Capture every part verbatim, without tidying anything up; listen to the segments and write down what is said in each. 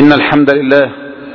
إن الحمد لله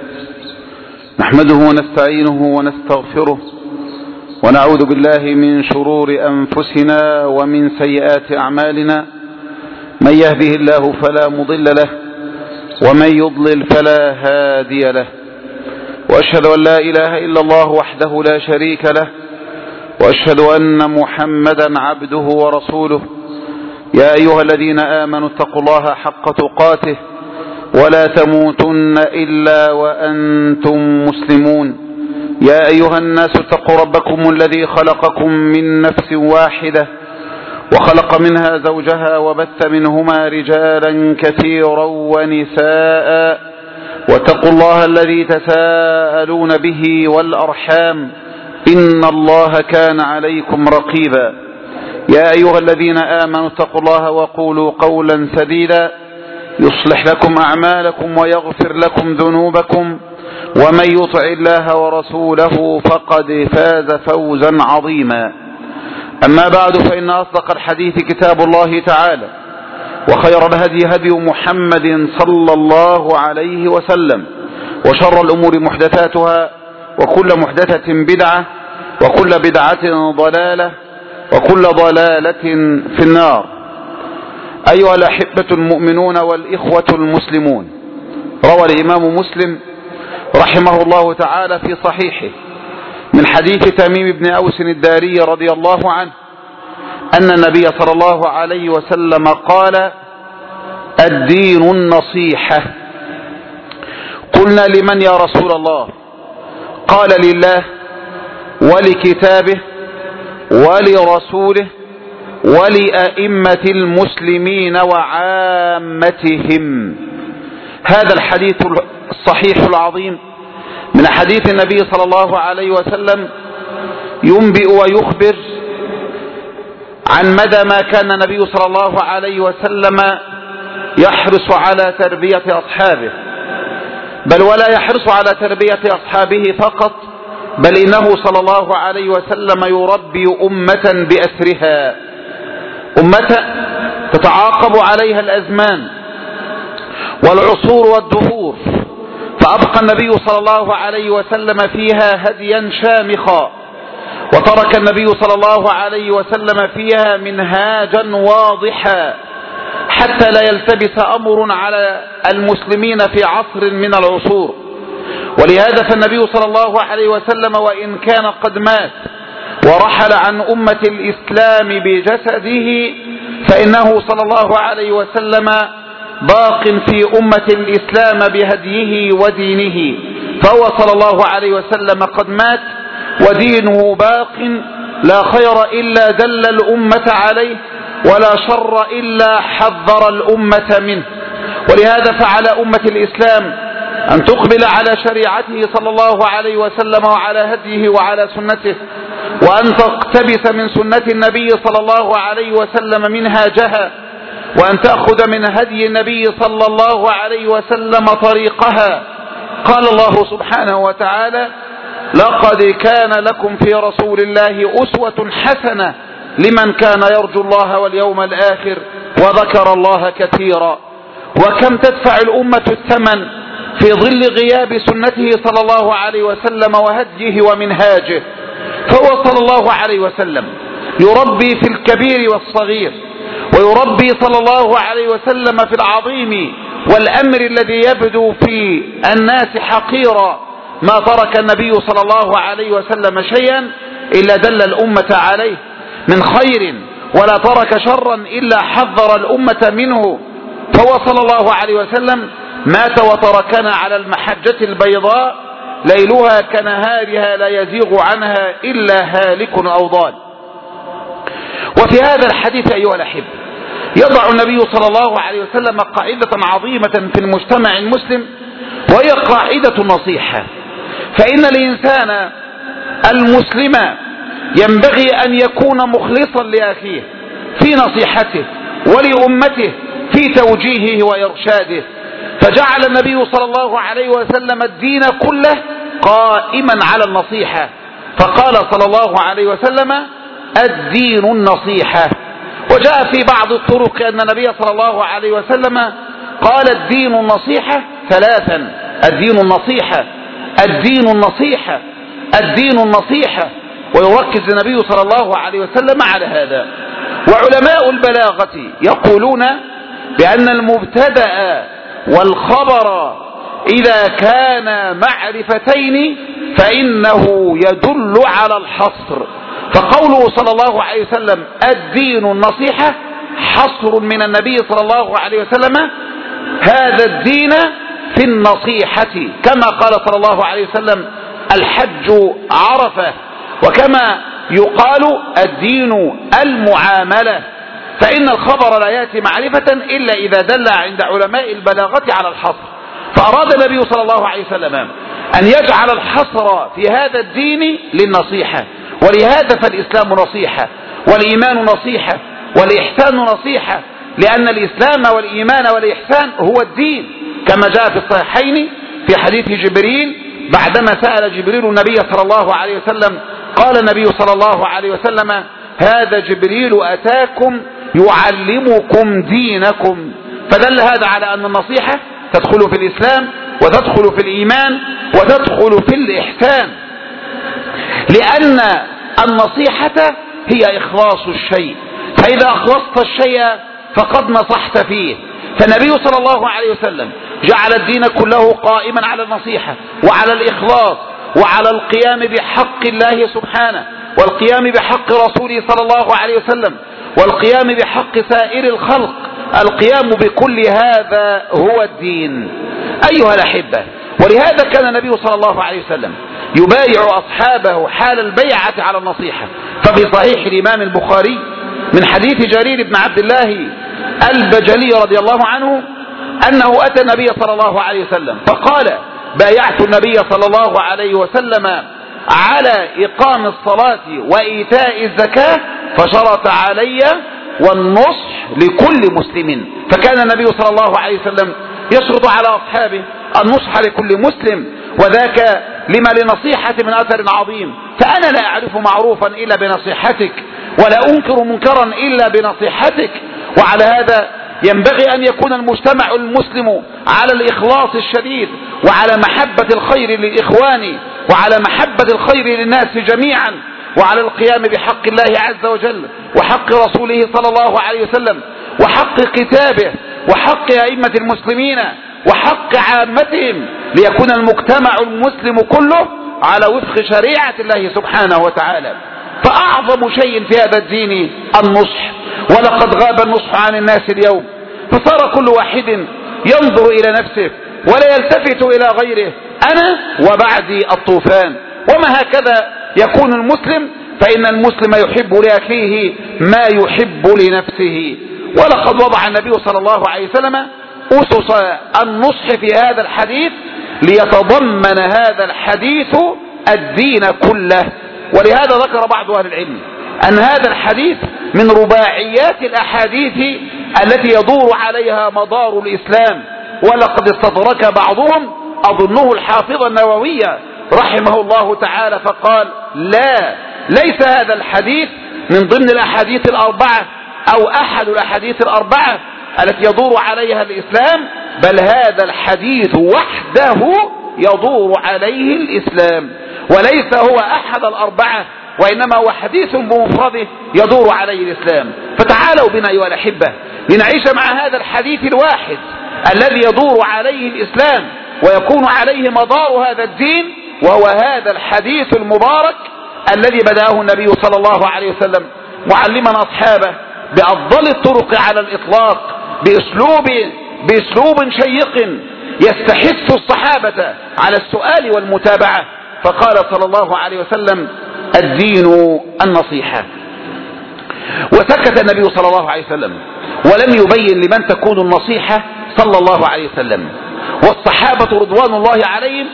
نحمده ونستعينه ونستغفره ونعوذ بالله من شرور أنفسنا ومن سيئات أعمالنا. من يهده الله فلا مضل له ومن يضلل فلا هادي له، وأشهد أن لا إله إلا الله وحده لا شريك له، وأشهد أن محمدا عبده ورسوله. يا أيها الذين آمنوا اتقوا الله حق تقاته ولا تموتن إلا وأنتم مسلمون. يا أيها الناس اتقوا ربكم الذي خلقكم من نفس واحدة وخلق منها زوجها وبث منهما رجالا كثيرا ونساء، واتقوا الله الذي تساءلون به والأرحام إن الله كان عليكم رقيبا. يا أيها الذين آمنوا اتقوا الله وقولوا قولا سديدا يصلح لكم أعمالكم ويغفر لكم ذنوبكم، ومن يطع الله ورسوله فقد فاز فوزا عظيما. أما بعد، فإن أصدق الحديث كتاب الله تعالى، وخير الهدي هدي محمد صلى الله عليه وسلم، وشر الأمور محدثاتها، وكل محدثة بدعة، وكل بدعة ضلالة، وكل ضلالة في النار. أيها الأحبة المؤمنون والإخوة المسلمون، روى الإمام مسلم رحمه الله تعالى في صحيحه من حديث تميم بن أوس الداري رضي الله عنه أن النبي صلى الله عليه وسلم قال: الدين النصيحة. قلنا: لمن يا رسول الله؟ قال: لله ولكتابه ولرسوله ولأئمة المسلمين وعامتهم. هذا الحديث الصحيح العظيم من حديث النبي صلى الله عليه وسلم ينبئ ويخبر عن مدى ما كان النبي صلى الله عليه وسلم يحرص على تربية أصحابه، بل ولا يحرص على تربية أصحابه فقط، بل إنه صلى الله عليه وسلم يربي أمة بأسرها، أمة تتعاقب عليها الأزمان والعصور والدهور، فأبقى النبي صلى الله عليه وسلم فيها هديا شامخا، وترك النبي صلى الله عليه وسلم فيها منهاجا واضحا حتى لا يلتبس أمر على المسلمين في عصر من العصور. ولهذا فالنبي صلى الله عليه وسلم وإن كان قد مات ورحل عن أمة الإسلام بجسده، فإنه صلى الله عليه وسلم باق في أمة الإسلام بهديه ودينه، فهو صلى الله عليه وسلم قد مات ودينه باق، لا خير إلا دل الأمة عليه، ولا شر إلا حذر الأمة منه. ولهذا فعلى أمة الإسلام أن تقبل على شريعته صلى الله عليه وسلم وعلى هديه وعلى سنته، وأن تقتبس من سنة النبي صلى الله عليه وسلم منهاجها، وأن تأخذ من هدي النبي صلى الله عليه وسلم طريقها. قال الله سبحانه وتعالى: لقد كان لكم في رسول الله أسوة حسنة لمن كان يرجو الله واليوم الآخر وذكر الله كثيرا. وكم تدفع الأمة الثمن في ظل غياب سنته صلى الله عليه وسلم وهديه ومنهاجه، فهو صلى الله عليه وسلم يربي في الكبير والصغير، ويربي صلى الله عليه وسلم في العظيم والأمر الذي يبدو في الناس حقيرا. ما ترك النبي صلى الله عليه وسلم شيئا إلا دل الأمة عليه من خير، ولا ترك شرا إلا حذر الأمة منه، فهو صلى الله عليه وسلم مات وتركنا على المحجة البيضاء ليلها كنهارها لا يزيغ عنها إلا هالك أو ضال. وفي هذا الحديث أيها الأحبة يضع النبي صلى الله عليه وسلم قاعدة عظيمة في المجتمع المسلم، وهي قاعدة النصيحة. فإن الإنسان المسلم ينبغي أن يكون مخلصا لأخيه في نصيحته ولأمته في توجيهه وإرشاده، فجعل النبي صلى الله عليه وسلم الدين كله قائما على النصيحة، فقال صلى الله عليه وسلم: الدين النصيحة. وجاء في بعض الطرق أن النبي صلى الله عليه وسلم قال الدين النصيحة ثلاثا: الدين النصيحة، الدين النصيحة، الدين النصيحة. ويركز النبي صلى الله عليه وسلم على هذا. وعلماء البلاغة يقولون بأن المبتدأ والخبر إذا كان معرفتين فإنه يدل على الحصر. فقوله صلى الله عليه وسلم الدين النصيحة حصر من النبي صلى الله عليه وسلم هذا الدين في النصيحة، كما قال صلى الله عليه وسلم الحج عرفة، وكما يقال الدين المعاملة. فإن الخبر لا يأتي معرفة إلا إذا دل عند علماء البلاغة على الحصر. فأراد النبي صلى الله عليه وسلم أن يجعل الحصر في هذا الدين للنصيحة، ولهذا فالإسلام نصيحة، والإيمان نصيحة، والإحسان نصيحة، لأن الإسلام والإيمان والإحسان هو الدين، كما جاء في الصحيحين في حديث جبريل بعدما سأل جبريل النبي صلى الله عليه وسلم قال النبي صلى الله عليه وسلم هذا جبريل أتاكم يعلمكم دينكم. فدل هذا على أن النصيحة تدخل في الإسلام وتدخل في الإيمان وتدخل في الإحسان، لأن النصيحة هي إخلاص الشيء، فإذا أخلصت الشيء فقد نصحت فيه. فالنبي صلى الله عليه وسلم جعل الدين كله قائما على النصيحة وعلى الإخلاص وعلى القيام بحق الله سبحانه، والقيام بحق رسوله صلى الله عليه وسلم، والقيام بحق سائر الخلق. القيام بكل هذا هو الدين أيها الأحبة. ولهذا كان النبي صلى الله عليه وسلم يبايع أصحابه حال البيعة على النصيحة. ففي صحيح الإمام البخاري من حديث جرير بن عبد الله البجلي رضي الله عنه أنه أتى النبي صلى الله عليه وسلم فقال بايعت النبي صلى الله عليه وسلم على إقام الصلاة وإيتاء الزكاة فشرط علي والنصح لكل مسلم. فكان النبي صلى الله عليه وسلم يشرط على أصحابه النصح لكل مسلم، وذاك لما لنصيحة من أثر عظيم. فأنا لا أعرف معروفا إلا بنصيحتك، ولا أنكر منكرا إلا بنصيحتك. وعلى هذا ينبغي أن يكون المجتمع المسلم على الإخلاص الشديد، وعلى محبة الخير للإخوان، وعلى محبة الخير للناس جميعا، وعلى القيام بحق الله عز وجل وحق رسوله صلى الله عليه وسلم وحق كتابه وحق أئمة المسلمين وحق عامتهم، ليكون المجتمع المسلم كله على وفق شريعة الله سبحانه وتعالى. فأعظم شيء في هذا الدين النصح، ولقد غاب النصح عن الناس اليوم، فصار كل واحد ينظر إلى نفسه ولا يلتفت إلى غيره، أنا وبعدي الطوفان. وما هكذا يكون المسلم، فإن المسلم يحب لأخيه ما يحب لنفسه. ولقد وضع النبي صلى الله عليه وسلم أسس النصح في هذا الحديث ليتضمن هذا الحديث الدين كله. ولهذا ذكر بعض أهل العلم أن هذا الحديث من رباعيات الأحاديث التي يدور عليها مدار الإسلام. ولقد استدرك بعضهم أظنه الحافظ النووي رحمه الله تعالى فقال لا، ليس هذا الحديث من ضمن الأحاديث الأربعة أو أحد الأحاديث الأربعة التي يدور عليها الإسلام، بل هذا الحديث وحده يدور عليه الإسلام، وليس هو أحد الأربعة، وإنما هو حديث بمفرده يدور عليه الإسلام. فتعالوا بنا أيها الأحبة لنعيش مع هذا الحديث الواحد الذي يدور عليه الإسلام ويكون عليه مدار هذا الدين، وهو هذا الحديث المبارك الذي بدأه النبي صلى الله عليه وسلم معلما أصحابه بأفضل الطرق على الإطلاق، بأسلوب بأسلوب شيق يستحث الصحابة على السؤال والمتابعة. فقال صلى الله عليه وسلم الدين النصيحة. وسكت النبي صلى الله عليه وسلم ولم يبين لمن تكون النصيحة صلى الله عليه وسلم. والصحابة رضوان الله عليهم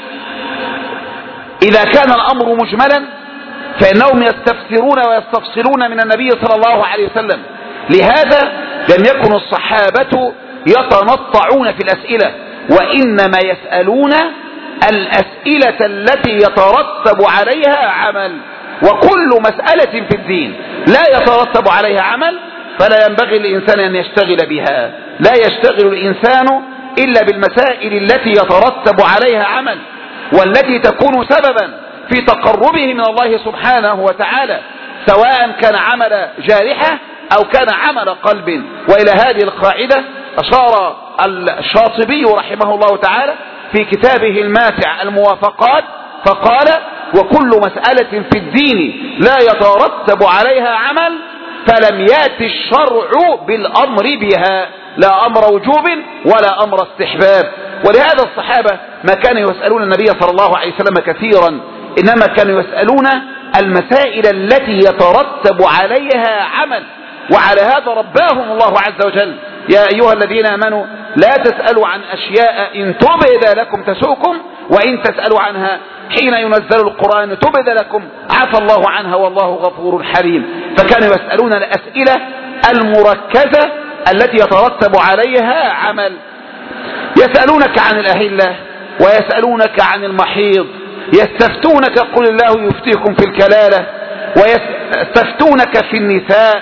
إذا كان الأمر مجملا فإنهم يستفسرون ويستفصلون من النبي صلى الله عليه وسلم. لهذا لم يكن الصحابة يتنطعون في الأسئلة، وإنما يسألون الأسئلة التي يترتب عليها عمل. وكل مسألة في الدين لا يترتب عليها عمل فلا ينبغي للإنسان أن يشتغل بها. لا يشتغل الإنسان إلا بالمسائل التي يترتب عليها عمل، والتي تكون سببا في تقربه من الله سبحانه وتعالى، سواء كان عمل جارحة أو كان عمل قلب. وإلى هذه القاعدة أشار الشاطبي رحمه الله تعالى في كتابه الماتع الموافقات، فقال: وكل مسألة في الدين لا يترتب عليها عمل فلم يأتي الشرع بالأمر بها، لا أمر وجوب ولا أمر استحباب. ولهذا الصحابة ما كانوا يسألون النبي صلى الله عليه وسلم كثيرا، إنما كانوا يسألون المسائل التي يترتب عليها عمل، وعلى هذا رباهم الله عز وجل: يا أيها الذين آمنوا لا تسألوا عن أشياء إن تبد لكم تسؤكم وإن تسألوا عنها حين ينزل القرآن تبد لكم عفى الله عنها والله غفور حليم. فكانوا يسألون الأسئلة المركزة التي يترتب عليها عمل. يسألونك عن الأهلة ويسألونك عن المحيض، يستفتونك قل الله يفتيكم في الكلالة، ويستفتونك في النساء،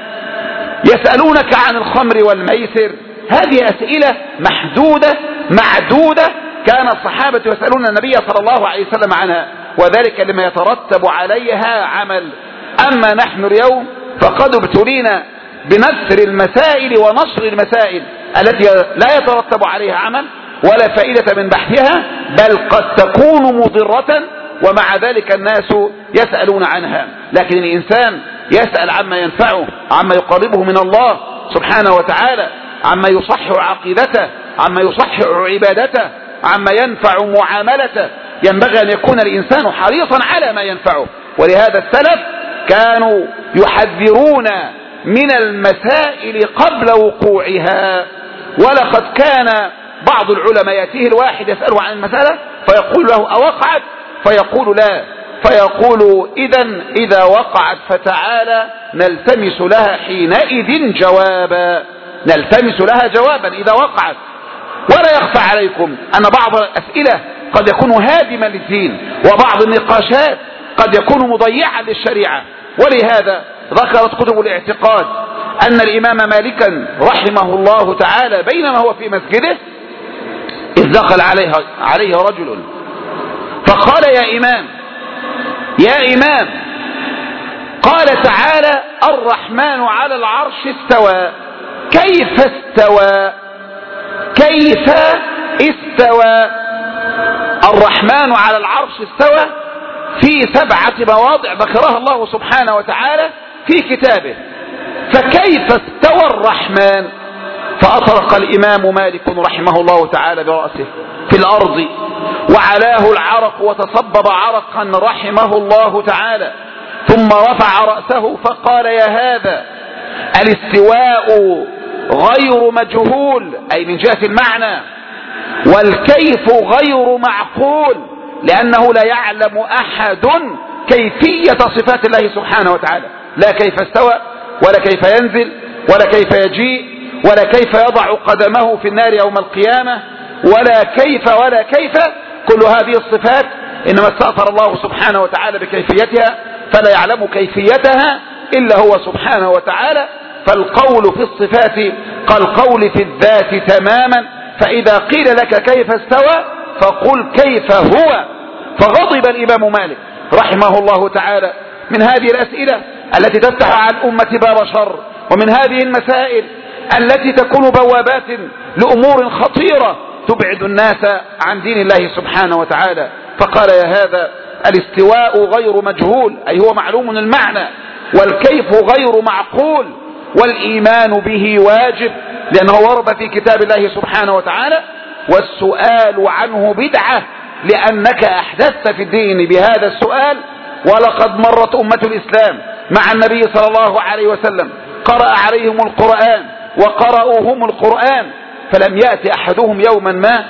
يسألونك عن الخمر والميسر. هذه أسئلة محدودة معدودة كان الصحابة يسألون النبي صلى الله عليه وسلم عنها، وذلك لما يترتب عليها عمل. أما نحن اليوم فقد ابتلينا بنثر المسائل ونشر المسائل التي لا يترتب عليها عمل ولا فائدة من بحثها، بل قد تكون مضرة، ومع ذلك الناس يسألون عنها. لكن الإنسان يسأل عما ينفعه، عما يقربه من الله سبحانه وتعالى، عما يصحح عقيدته، عما يصحح عبادته، عما ينفع معاملته. ينبغي أن يكون الإنسان حريصا على ما ينفعه. ولهذا السلف كانوا يحذرون من المسائل قبل وقوعها. ولقد كان بعض العلماء يأتيه الواحد يسأله عن المسألة فيقول له: أوقعت؟ فيقول: لا. فيقول: إذن إذا وقعت فتعالى نلتمس لها حينئذ جوابا، نلتمس لها جوابا إذا وقعت. ولا يخفى عليكم أن بعض الأسئلة قد يكون هادما للدين، وبعض النقاشات قد يكون مضيعا للشريعة. ولهذا ذكرت كتب الاعتقاد أن الإمام مالكا رحمه الله تعالى بينما هو في مسجده إذ دخل عليه, عليه رجل فقال: يا إمام يا إمام قال تعالى: الرحمن على العرش استوى. كيف استوى؟ كيف استوى؟ الرحمن على العرش استوى في سبعة مواضع ذكرها الله سبحانه وتعالى في كتابه، فكيف استوى الرحمن؟ فأطرق الإمام مالك رحمه الله تعالى برأسه في الأرض وعلاه العرق وتصبب عرقا رحمه الله تعالى، ثم رفع رأسه فقال: يا هذا الاستواء غير مجهول، أي من جهة المعنى، والكيف غير معقول، لأنه لا يعلم أحد كيفية صفات الله سبحانه وتعالى، لا كيف استوى ولا كيف ينزل ولا كيف يجيء ولا كيف يضع قدمه في النار يوم القيامة ولا كيف ولا كيف. كل هذه الصفات إنما استأثر الله سبحانه وتعالى بكيفيتها، فلا يعلم كيفيتها إلا هو سبحانه وتعالى. فالقول في الصفات كالقول في الذات تماما، فإذا قيل لك كيف استوى فقل كيف هو. فغضب الإمام مالك رحمه الله تعالى من هذه الأسئلة التي تفتح على الأمة باب شر، ومن هذه المسائل التي تكون بوابات لأمور خطيرة تبعد الناس عن دين الله سبحانه وتعالى. فقال: يا هذا الاستواء غير مجهول، أي هو معلوم المعنى، والكيف غير معقول، والإيمان به واجب لأنه ورد في كتاب الله سبحانه وتعالى، والسؤال عنه بدعة لأنك أحدثت في الدين بهذا السؤال. ولقد مرت أمة الإسلام مع النبي صلى الله عليه وسلم، قرأ عليهم القرآن وقرأوهم القرآن، فلم يأتي أحدهم يوما ما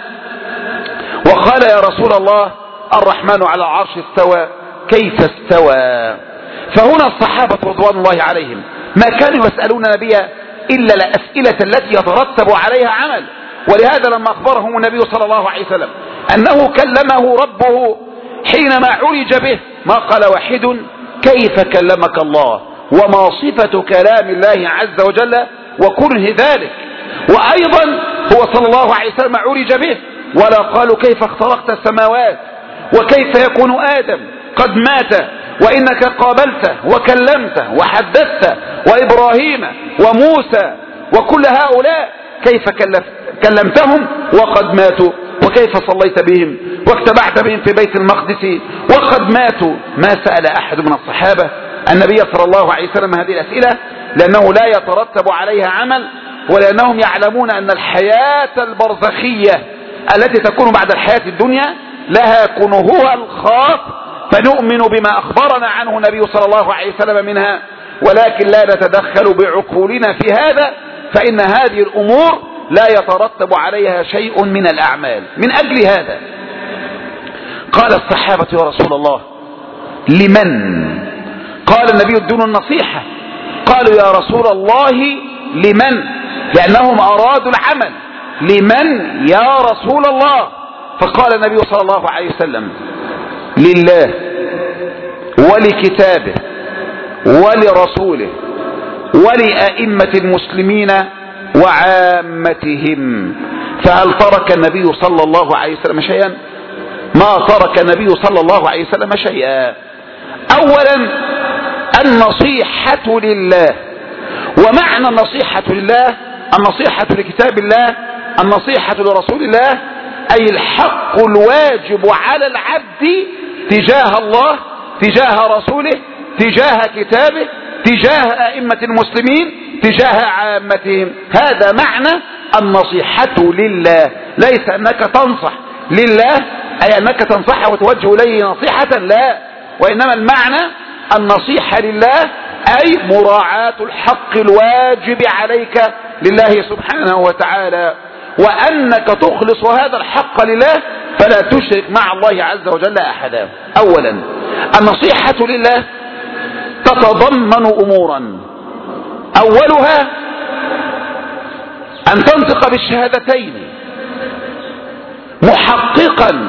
وقال: يا رسول الله الرحمن على العرش استوى، كيف استوى؟ فهنا الصحابة رضوان الله عليهم ما كانوا يسألون النبي إلا الأسئلة التي يترتب عليها عمل. ولهذا لما أخبرهم النبي صلى الله عليه وسلم أنه كلمه ربه حينما عرج به، ما قال واحد: كيف كلمك الله؟ وما صفة كلام الله عز وجل وكره ذلك؟ وأيضا هو صلى الله عليه وسلم عرج به، ولا قالوا كيف اخترقت السماوات وكيف يكون آدم قد مات وإنك قابلته وكلمته وحدثت وإبراهيم وموسى وكل هؤلاء كيف كلمتهم وقد ماتوا، وكيف صليت بهم واجتمعت بهم في بيت المقدس وقد ماتوا. ما سأل أحد من الصحابة النبي صلى الله عليه وسلم هذه الأسئلة، لأنه لا يترتب عليها عمل، ولأنهم يعلمون أن الحياة البرزخية التي تكون بعد الحياة الدنيا لها كنوها الخاص، فنؤمن بما أخبرنا عنه النبي صلى الله عليه وسلم منها، ولكن لا نتدخل بعقولنا في هذا، فإن هذه الأمور لا يترتب عليها شيء من الأعمال. من أجل هذا قال الصحابة يا رسول الله لمن؟ قال النبي ادون النصيحة. قالوا يا رسول الله لمن؟ لأنهم أرادوا العمل. لمن يا رسول الله؟ فقال النبي صلى الله عليه وسلم لله ولكتابه ولرسوله ولأئمة المسلمين وعامتهم. فهل ترك النبي صلى الله عليه وسلم شيئا؟ ما ترك النبي صلى الله عليه وسلم شيئا. أولا النصيحة لله، ومعنى النصيحة لله النصيحة لكتاب الله، النصيحة لرسول الله، أي الحق الواجب على العبد تجاه الله، تجاه رسوله، تجاه كتابه، تجاه أئمة المسلمين، تجاه عامتهم. هذا معنى النصيحة لله، ليس أنك تنصح لله أي أنك تنصحه وتوجه إليه نصيحة، لا، وإنما المعنى النصيحة لله أي مراعاة الحق الواجب عليك لله سبحانه وتعالى، وأنك تخلص هذا الحق لله فلا تشرك مع الله عز وجل أحدا. أولا النصيحة لله تتضمن أمورا، أولها أن تنطق بالشهادتين محققا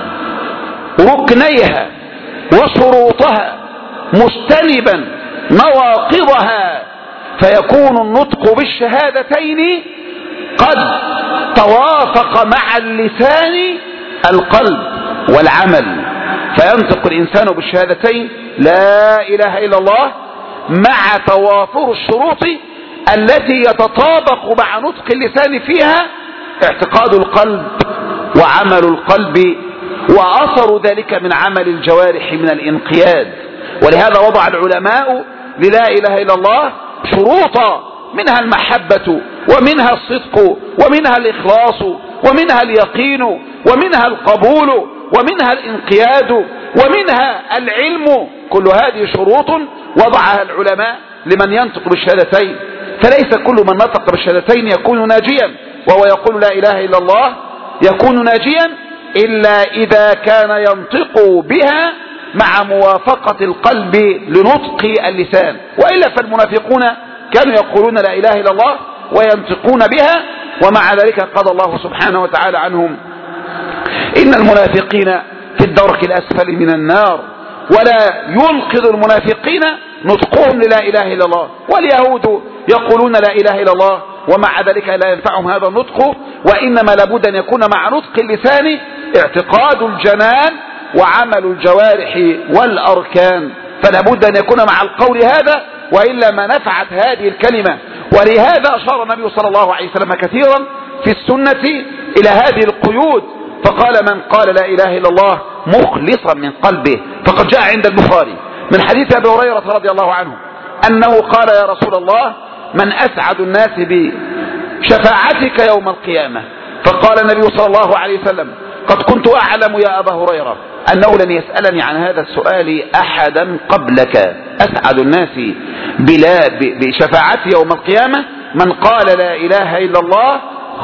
ركنيها وشروطها مجتنبا نواقضها، فيكون النطق بالشهادتين قد توافق مع اللسان القلب والعمل، فينطق الإنسان بالشهادتين لا إله إلا الله مع توافر الشروط التي يتطابق مع نطق اللسان فيها اعتقاد القلب وعمل القلب وأثر ذلك من عمل الجوارح من الانقياد. ولهذا وضع العلماء للا إله إلا الله شروطا، منها المحبة ومنها الصدق ومنها الإخلاص ومنها اليقين ومنها القبول ومنها الانقياد ومنها العلم. كل هذه شروط وضعها العلماء لمن ينطق بالشهادتين، فليس كل من نطق بالشهادتين يكون ناجيا وهو يقول لا إله إلا الله يكون ناجيا إلا إذا كان ينطق بها مع موافقة القلب لنطق اللسان، وإلا فالمنافقون كانوا يقولون لا إله إلا الله وينطقون بها، ومع ذلك قال الله سبحانه وتعالى عنهم إن المنافقين في الدرك الأسفل من النار، ولا ينقذ المنافقين نطقهم للا إله إلا الله. واليهود يقولون لا إله إلا الله ومع ذلك لا ينفعهم هذا النطق، وإنما لابد أن يكون مع نطق اللسان اعتقاد الجنان وعمل الجوارح والأركان، فلابد أن يكون مع القول هذا، وإلا ما نفعت هذه الكلمة. ولهذا أشار النبي صلى الله عليه وسلم كثيرا في السنة إلى هذه القيود، فقال من قال لا إله إلا الله مخلصا من قلبه، فقد جاء عند البخاري من حديث أبي هريرة رضي الله عنه أنه قال يا رسول الله من أسعد الناس بشفاعتك يوم القيامة؟ فقال النبي صلى الله عليه وسلم قد كنت أعلم يا أبا هريرة أنه لن يسألني عن هذا السؤال أحدا قبلك. أسعد الناس بلا بشفاعتي يوم القيامة من قال لا إله إلا الله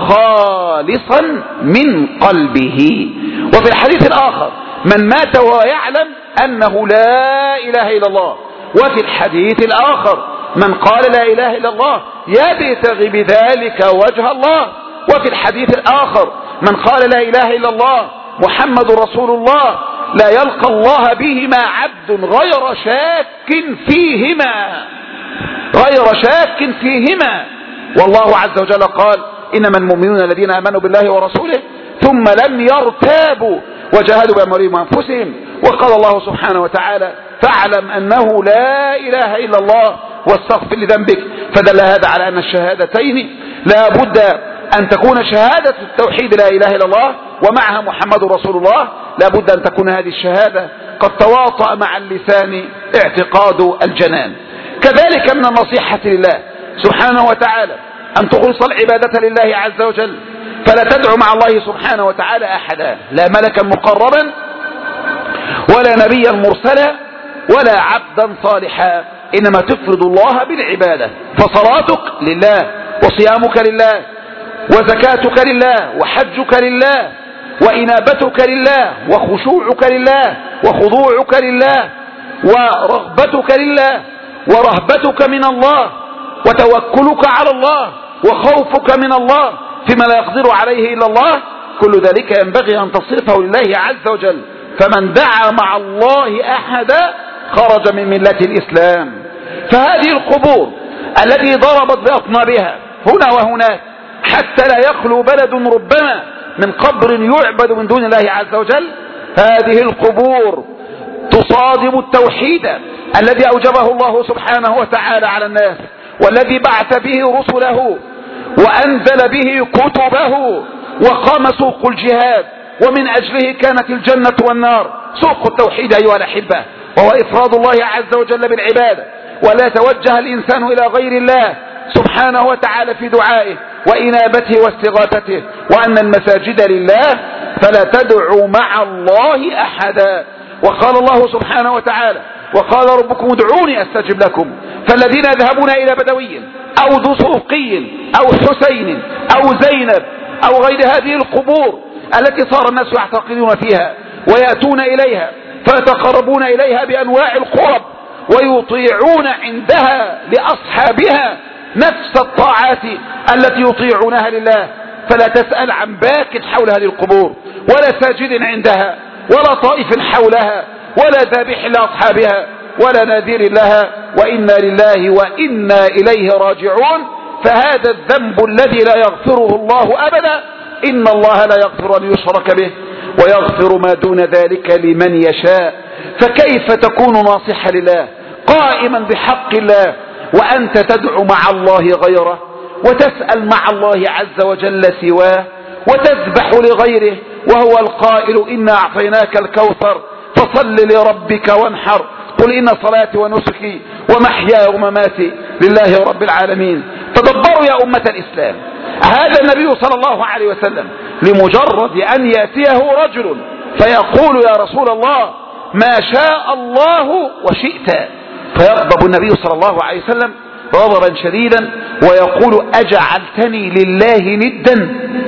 خالصا من قلبه. وفي الحديث الآخر من مات وهو يعلم أنه لا إله إلا الله. وفي الحديث الآخر من قال لا إله إلا الله يبتغي بذلك وجه الله. وفي الحديث الآخر من قال لا إله إلا الله محمد رسول الله لا يلقى الله بهما عبد غير شاك فيهما غير شاك فيهما والله عز وجل قال إنما المؤمنون الذين آمنوا بالله ورسوله ثم لم يرتابوا وجاهدوا بأموالهم وأنفسهم. وقال الله سبحانه وتعالى فاعلم أنه لا إله إلا الله واستغفر لذنبك. فدل هذا على أن الشهادتين لا بد أن تكون شهادة التوحيد لا إله إلا الله ومعها محمد رسول الله، لا بد أن تكون هذه الشهادة قد تواطأ مع اللسان اعتقاد الجنان. كذلك من النصيحة لله سبحانه وتعالى أن تخلص العبادة لله عز وجل، فلا تدعو مع الله سبحانه وتعالى أحدا، لا ملكا مقربا ولا نبيا مرسلا ولا عبدا صالحا، إنما تفرد الله بالعبادة. فصلاتك لله وصيامك لله وزكاتك لله وحجك لله وإنابتك لله وخشوعك لله وخضوعك لله ورغبتك لله ورهبتك من الله وتوكلك على الله وخوفك من الله فيما لا يقدر عليه إلا الله، كل ذلك ينبغي أن تصرفه لله عز وجل. فمن دعا مع الله أحدا خرج من ملة الإسلام. فهذه القبور التي ضربت بأطنابها هنا وهناك حتى لا يخلو بلد ربما من قبر يعبد من دون الله عز وجل، هذه القبور تصادم التوحيد الذي أوجبه الله سبحانه وتعالى على الناس، والذي بعث به رسله وأنزل به كتبه، وقام سوق الجهاد، ومن أجله كانت الجنة والنار. سوق التوحيد أيها الأحبة، وهو إفراد الله عز وجل بالعبادة، ولا توجه الإنسان إلى غير الله سبحانه وتعالى في دعائه وإنابته واستغاثته، وأن المساجد لله فلا تدعوا مع الله أحدا. وقال الله سبحانه وتعالى وقال ربكم ادعوني أستجب لكم. فالذين يذهبون إلى بدوي أو دسوقي أو حسين أو زينب أو غير هذه القبور التي صار الناس يعتقدون فيها ويأتون إليها فيتقربون إليها بأنواع القرب ويطيعون عندها لأصحابها نفس الطاعات التي يطيعونها لله، فلا تسأل عن باك حول هذه القبور ولا ساجد عندها ولا طائف حولها ولا ذابح لأصحابها ولا نذير لها، وإنا لله وإنا إليه راجعون. فهذا الذنب الذي لا يغفره الله أبدا، إن الله لا يغفر أن يشرك به ويغفر ما دون ذلك لمن يشاء. فكيف تكون ناصحا لله قائما بحق الله وأنت تدعو مع الله غيره وتسأل مع الله عز وجل سواه وتذبح لغيره، وهو القائل إنا أعطيناك الكوثر فصل لربك وانحر، قل إن صلاتي ونسكي ومحياي ومماتي لله رب العالمين. تدبروا يا أمة الإسلام، هذا النبي صلى الله عليه وسلم لمجرد أن يأتيه رجل فيقول يا رسول الله ما شاء الله وشئت، فيغضب النبي صلى الله عليه وسلم غضبا شديدا ويقول أجعلتني لله ندا،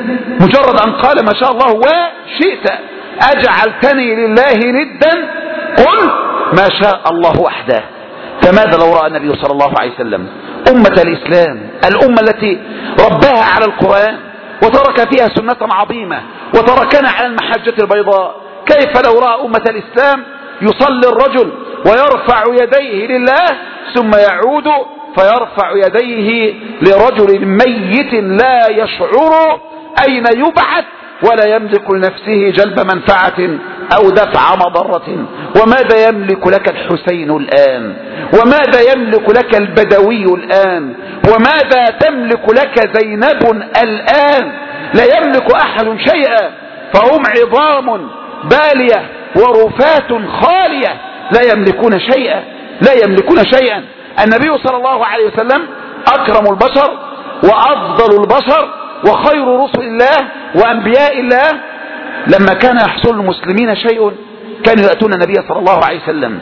مجرد أن قال ما شاء الله وشئت أجعلتني لله ندا قل ما شاء الله وحده. فماذا لو رأى النبي صلى الله عليه وسلم أمة الإسلام، الأمة التي رباها على القرآن وترك فيها سنة عظيمة وتركنا على المحجة البيضاء، كيف لو رأى أمة الإسلام يصلي الرجل ويرفع يديه لله ثم يعود فيرفع يديه لرجل ميت لا يشعر أين يبعث ولا يملك لنفسه جلب منفعة أو دفع مضرة؟ وماذا يملك لك الحسين الآن؟ وماذا يملك لك البدوي الآن؟ وماذا تملك لك زينب الآن؟ لا يملك أحد شيئا، فهم عظام بالية ورفات خالية لا يملكون شيئا، لا يملكون شيئا. النبي صلى الله عليه وسلم أكرم البشر وأفضل البشر وخير رسل الله وأنبياء الله، لما كان يحصل المسلمين شيء كانوا يأتون النبي صلى الله عليه وسلم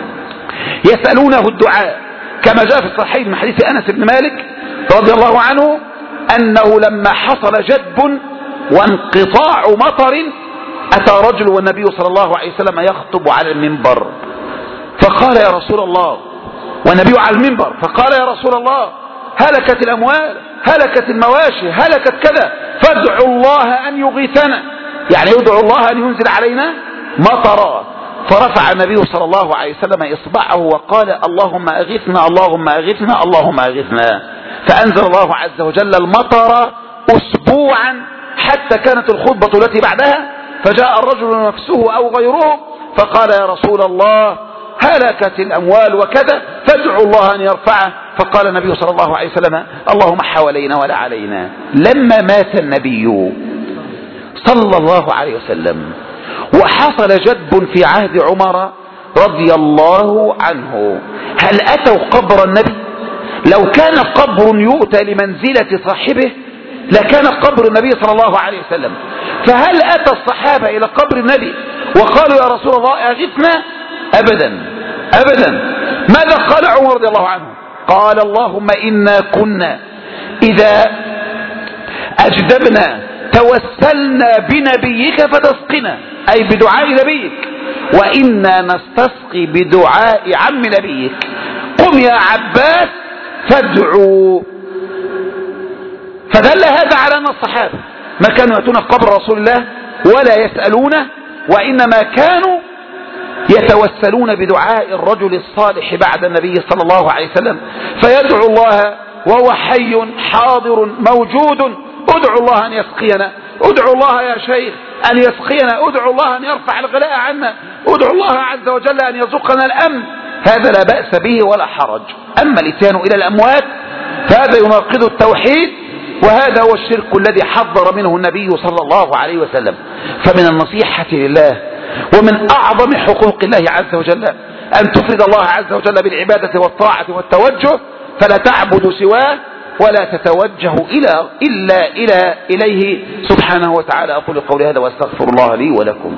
يسألونه الدعاء، كما جاء في الصحيح من حديث أنس بن مالك رضي الله عنه أنه لما حصل جدب وانقطاع مطر أتى رجل والنبي صلى الله عليه وسلم يخطب على المنبر فقال يا رسول الله، والنبي على المنبر فقال يا رسول الله هلكت الأموال هلكت المواشي هلكت كذا فادعوا الله أن يغيثنا، يعني يدعو الله أن ينزل علينا مطرا. فرفع النبي صلى الله عليه وسلم إصبعه وقال اللهم أغثنا اللهم أغثنا اللهم أغثنا، فأنزل الله عز وجل المطر أسبوعا حتى كانت الخطبة التي بعدها، فجاء الرجل نفسه أو غيره فقال يا رسول الله هلكت الأموال وكذا فادعوا الله أن يرفعه، فقال النبي صلى الله عليه وسلم اللهم حوالينا ولا علينا. لما مات النبي صلى الله عليه وسلم وحصل جدب في عهد عمر رضي الله عنه، هل أتوا قبر النبي؟ لو كان قبر يؤتى لمنزلة صاحبه لكان قبر النبي صلى الله عليه وسلم، فهل أتى الصحابة إلى قبر النبي وقالوا يا رسول الله أغثنا؟ أبدا أبدا. ماذا قال عمر رضي الله عنه؟ قال اللهم إنا كنا إذا أجدبنا توسلنا بنبيك فتسقنا، أي بدعاء نبيك، وإنا نستسقي بدعاء عم نبيك، قم يا عباس فادعوا. فدل هذا على أن الصحابة ما كانوا يأتون قبر رسول الله ولا يسألونه، وإنما كانوا يتوسلون بدعاء الرجل الصالح بعد النبي صلى الله عليه وسلم، فيدعو الله وهو حي حاضر موجود، ادعوا الله أن يسقينا، ادعوا الله يا شيخ أن يسقينا، ادعوا الله أن يرفع الغلاء عنا، ادعوا الله عز وجل أن يرزقنا الأمن. هذا لا بأس به ولا حرج. أما الاتيان إلى الأموات فهذا يناقض التوحيد، وهذا هو الشرك الذي حذر منه النبي صلى الله عليه وسلم. فمن النصيحة لله ومن أعظم حقوق الله عز وجل أن تفرد الله عز وجل بالعبادة والطاعة والتوجه، فلا تعبد سواه ولا تتوجه إلى إلا إلى إليه سبحانه وتعالى. أقول قولي هذا وأستغفر الله لي ولكم.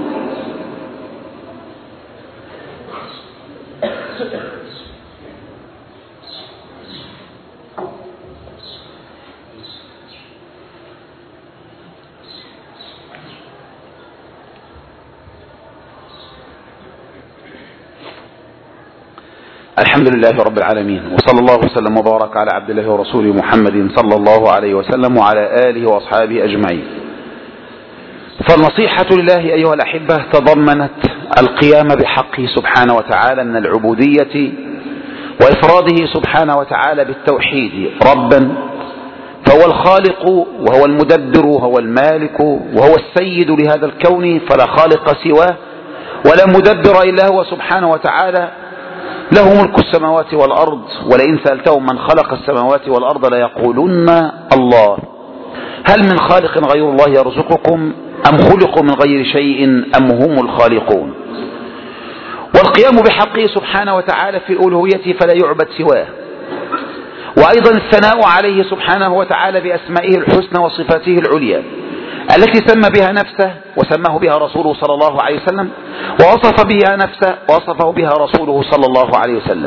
الحمد لله رب العالمين، وصلى الله وسلم وبارك على عبد الله ورسوله محمد صلى الله عليه وسلم وعلى آله وأصحابه أجمعين. فالنصيحة لله أيها الأحبة تضمنت القيام بحقه سبحانه وتعالى من العبودية وإفراده سبحانه وتعالى بالتوحيد ربا، فهو الخالق وهو المدبر وهو المالك وهو السيد لهذا الكون، فلا خالق سواه ولا مدبر إلا هو سبحانه وتعالى، له ملك السماوات والأرض، ولئن سألتهم من خلق السماوات والأرض ليقولن الله. هل من خالق غير الله يرزقكم أم خلقوا من غير شيء أم هم الخالقون؟ والقيام بحقه سبحانه وتعالى في ألوهيته فلا يعبد سواه، وأيضا الثناء عليه سبحانه وتعالى بأسمائه الحسنى وصفاته العليا التي سمى بها نفسه وسماه بها رسوله صلى الله عليه وسلم، ووصف بها نفسه ووصفه بها رسوله صلى الله عليه وسلم.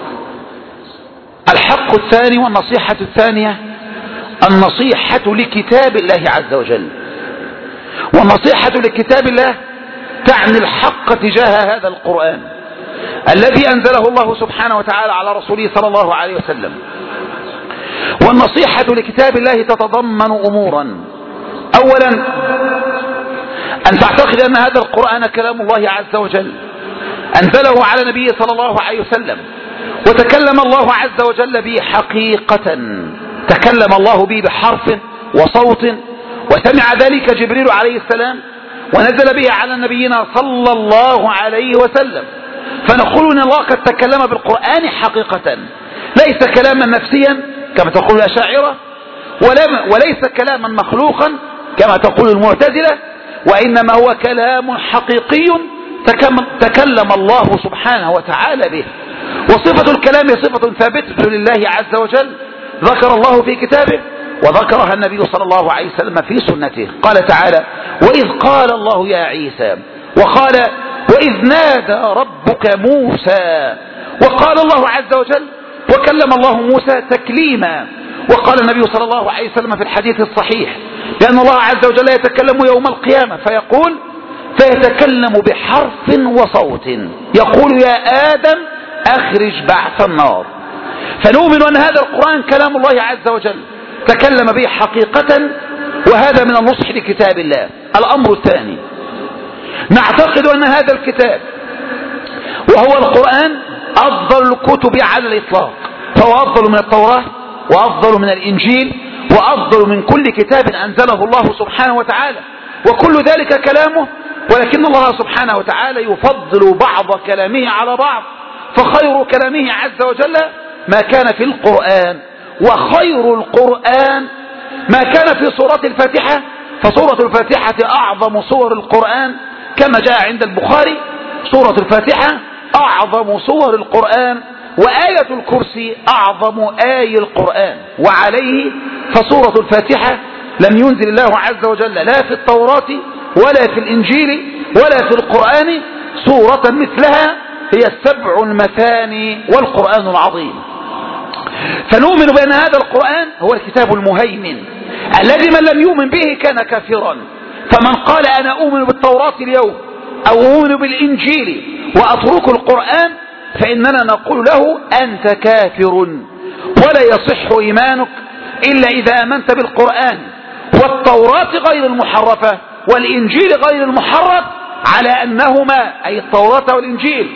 الحق الثاني والنصيحة الثانية النصيحة لكتاب الله عز وجل. والنصيحة لكتاب الله تعني الحق تجاه هذا القرآن الذي أنزله الله سبحانه وتعالى على رسوله صلى الله عليه وسلم. والنصيحة لكتاب الله تتضمن أمورا: أولا أن تعتقد أن هذا القرآن كلام الله عز وجل أنزله على نبيه صلى الله عليه وسلم، وتكلم الله عز وجل به حقيقة، تكلم الله به بحرف وصوت، وسمع ذلك جبريل عليه السلام ونزل به على نبينا صلى الله عليه وسلم. فنقول إن الله قد تكلم بالقرآن حقيقة، ليس كلاما نفسيا كما تقول الأشاعرة، وليس كلاما مخلوقا كما تقول المعتزلة، وإنما هو كلام حقيقي تكلم الله سبحانه وتعالى به. وصفة الكلام صفة ثابتة لله عز وجل ذكر الله في كتابه وذكرها النبي صلى الله عليه وسلم في سنته. قال تعالى: وإذ قال الله يا عيسى، وقال وإذ نادى ربك موسى، وقال الله عز وجل وكلم الله موسى تكليما. وقال النبي صلى الله عليه وسلم في الحديث الصحيح: لأن الله عز وجل يتكلم يوم القيامة فيقول فيتكلم بحرف وصوت يقول يا آدم أخرج بعث النار. فنؤمن أن هذا القرآن كلام الله عز وجل تكلم به حقيقة، وهذا من النصح لكتاب الله. الأمر الثاني، نعتقد أن هذا الكتاب وهو القرآن أفضل الكتب على الإطلاق، فهو أفضل من التوراة وأفضل من الإنجيل وأفضل من كل كتاب أنزله الله سبحانه وتعالى، وكل ذلك كلامه، ولكن الله سبحانه وتعالى يفضل بعض كلامه على بعض، فخير كلامه عز وجل ما كان في القرآن، وخير القرآن ما كان في سورة الفاتحة، فسورة الفاتحة أعظم سور القرآن كما جاء عند البخاري، سورة الفاتحة أعظم سور القرآن، وآية الكرسي أعظم آي القرآن، وعليه فسورة الفاتحة لم ينزل الله عز وجل لا في التوراة ولا في الإنجيل ولا في القرآن سورة مثلها، هي السبع المثاني والقرآن العظيم. فنؤمن بأن هذا القرآن هو الكتاب المهيمن الذي من لم يؤمن به كان كافرا، فمن قال أنا أؤمن بالتوراة اليوم أو أؤمن بالإنجيل وأترك القرآن فإننا نقول له أنت كافر، ولا يصح إيمانك إلا إذا آمنت بالقرآن والتوراة غير المحرفة والإنجيل غير المحرف على أنهما أي التوراة والإنجيل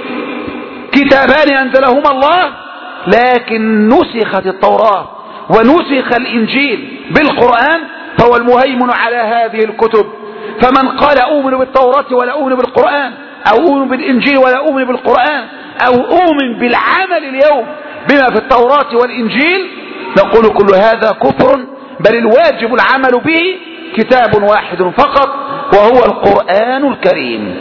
كتابان أنزلهما الله، لكن نسخت التوراة ونسخ الإنجيل بالقرآن، فهو المهيمن على هذه الكتب. فمن قال أؤمن بالتوراة ولا أؤمن بالقرآن، أو أؤمن بالإنجيل ولا أؤمن بالقرآن، أو أؤمن بالعمل اليوم بما في التوراة والإنجيل، نقول كل هذا كفر، بل الواجب العمل به كتاب واحد فقط وهو القرآن الكريم.